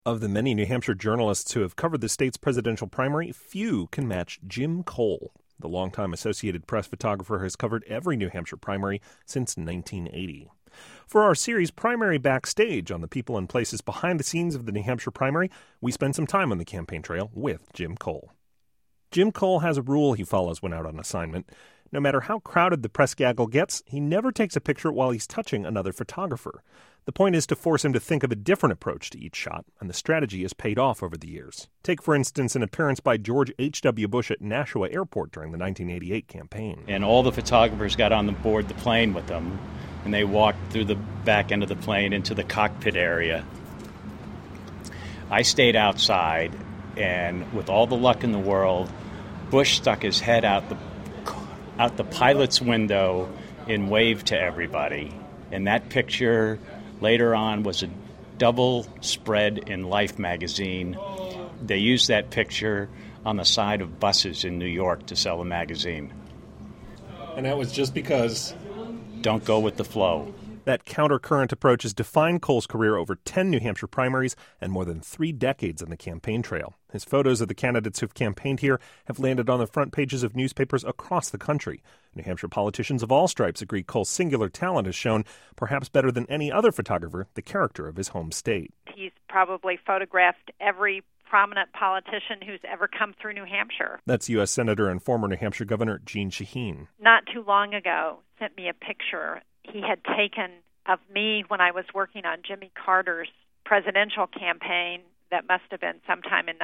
Of the many New Hampshire journalists who have covered the state's presidential primary, few can match Jim Cole. The longtime Associated Press photographer has covered every New Hampshire primary since 1980. For our series Primary Backstage on the people and places behind the scenes of the New Hampshire primary, we spend some time on the campaign trail with Jim Cole. Jim Cole has a rule he follows when out on assignment. No matter how crowded the press gaggle gets, he never takes a picture while he's touching another photographer. The point is to force him to think of a different approach to each shot, and the strategy has paid off over the years. Take, for instance, an appearance by George H.W. Bush at Nashua Airport during the 1988 campaign. And all the photographers got on board the plane with them, and they walked through the back end of the plane into the cockpit area. I stayed outside, and with all the luck in the world, Bush stuck his head out the pilot's window and waved to everybody. And that picture later on was a double spread in Life magazine. They used that picture on the side of buses in New York to sell a magazine. And that was just because? Don't go with the flow. That counter-current approach has defined Cole's career over 10 New Hampshire primaries and more than 3 decades on the campaign trail. His photos of the candidates who've campaigned here have landed on the front pages of newspapers across the country. New Hampshire politicians of all stripes agree Cole's singular talent has shown, perhaps better than any other photographer, the character of his home state. He's probably photographed every prominent politician who's ever come through New Hampshire. That's U.S. Senator and former New Hampshire Governor Jeanne Shaheen. Not too long ago, sent me a picture he had taken of me when I was working on Jimmy Carter's presidential campaign. That must have been sometime in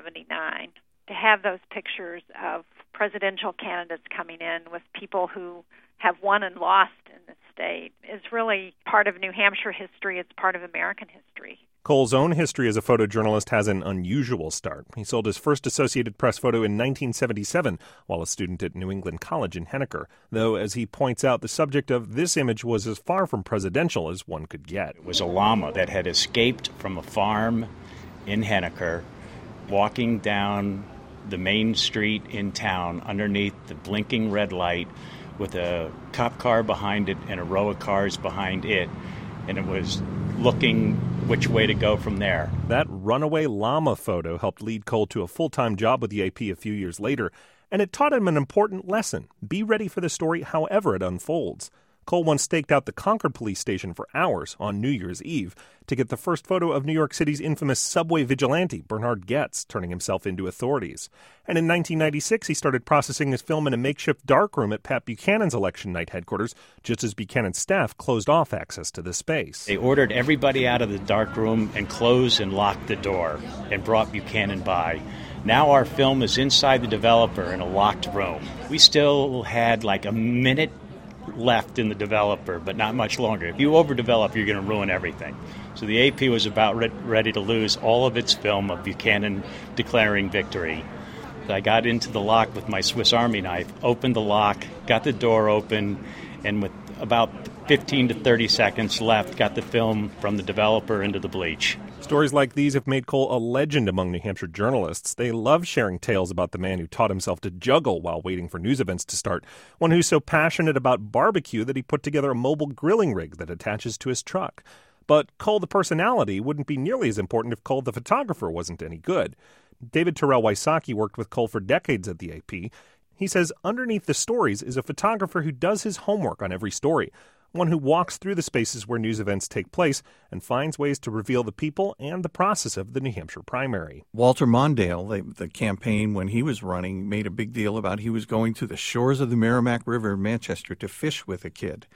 1979. To have those pictures of presidential candidates coming in with people who have won and lost in the state is really part of New Hampshire history. It's part of American history. Cole's own history as a photojournalist has an unusual start. He sold his first Associated Press photo in 1977 while a student at New England College in Henniker, though, as he points out, the subject of this image was as far from presidential as one could get. It was a llama that had escaped from a farm in Henniker, walking down the main street in town underneath the blinking red light with a cop car behind it and a row of cars behind it, and it was looking which way to go from there. That runaway llama photo helped lead Cole to a full-time job with the AP a few years later, and it taught him an important lesson. Be ready for the story however it unfolds. Cole once staked out the Concord police station for hours on New Year's Eve to get the first photo of New York City's infamous subway vigilante, Bernhard Goetz, turning himself into authorities. And in 1996, he started processing his film in a makeshift darkroom at Pat Buchanan's election night headquarters, just as Buchanan's staff closed off access to the space. They ordered everybody out of the darkroom and closed and locked the door and brought Buchanan by. Now our film is inside the developer in a locked room. We still had like a minute left in the developer, but not much longer. If you overdevelop, you're going to ruin everything. So the AP was about ready to lose all of its film of Buchanan declaring victory. I got into the lock with my Swiss Army knife, opened the lock, got the door open, and with about 15 to 30 seconds left, got the film from the developer into the bleach. Stories like these have made Cole a legend among New Hampshire journalists. They love sharing tales about the man who taught himself to juggle while waiting for news events to start, one who's so passionate about barbecue that he put together a mobile grilling rig that attaches to his truck. But Cole the personality wouldn't be nearly as important if Cole the photographer wasn't any good. David Terrell Wysocki worked with Cole for decades at the AP. He says underneath the stories is a photographer who does his homework on every story, one who walks through the spaces where news events take place and finds ways to reveal the people and the process of the New Hampshire primary. Walter Mondale, the campaign when he was running, made a big deal about he was going to the shores of the Merrimack River in Manchester to fish with a kid.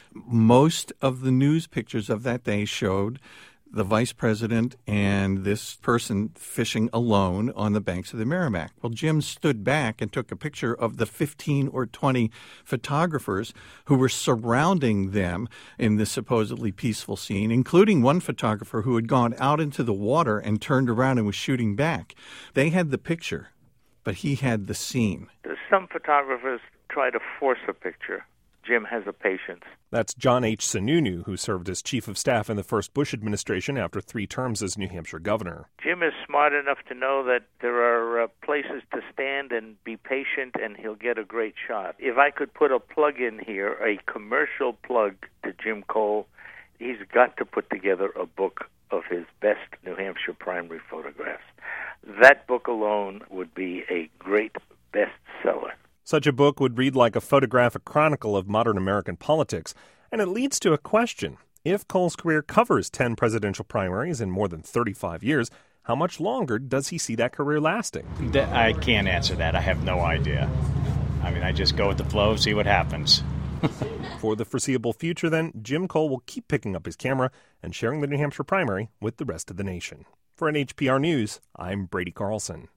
Most of the news pictures of that day showed the vice president and this person fishing alone on the banks of the Merrimack. Well, Jim stood back and took a picture of the 15 or 20 photographers who were surrounding them in this supposedly peaceful scene, including one photographer who had gone out into the water and turned around and was shooting back. They had the picture, but he had the scene. Some photographers try to force a picture. Jim has a patience. That's John H. Sununu, who served as chief of staff in the first Bush administration after 3 terms as New Hampshire governor. Jim is smart enough to know that there are places to stand and be patient, and he'll get a great shot. If I could put a plug in here, a commercial plug to Jim Cole, he's got to put together a book of his best New Hampshire primary photographs. That book alone would be a great bestseller. Such a book would read like a photographic chronicle of modern American politics, and it leads to a question. If Cole's career covers 10 presidential primaries in more than 35 years, how much longer does he see that career lasting? I can't answer that. I have no idea. I mean, I just go with the flow, see what happens. For the foreseeable future, then, Jim Cole will keep picking up his camera and sharing the New Hampshire primary with the rest of the nation. For NHPR News, I'm Brady Carlson.